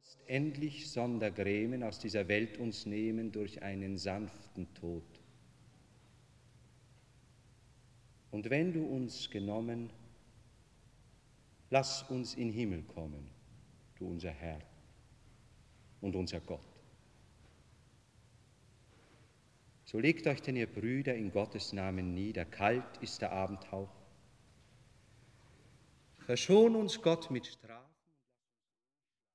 endlich Sondergrämen aus dieser Welt uns nehmen durch einen sanften Tod. Und wenn du uns genommen, lass uns in Himmel kommen, du unser Herr und unser Gott. So legt euch denn, ihr Brüder, in Gottes Namen nieder, kalt ist der Abendhauch. Verschon uns Gott mit Strafen.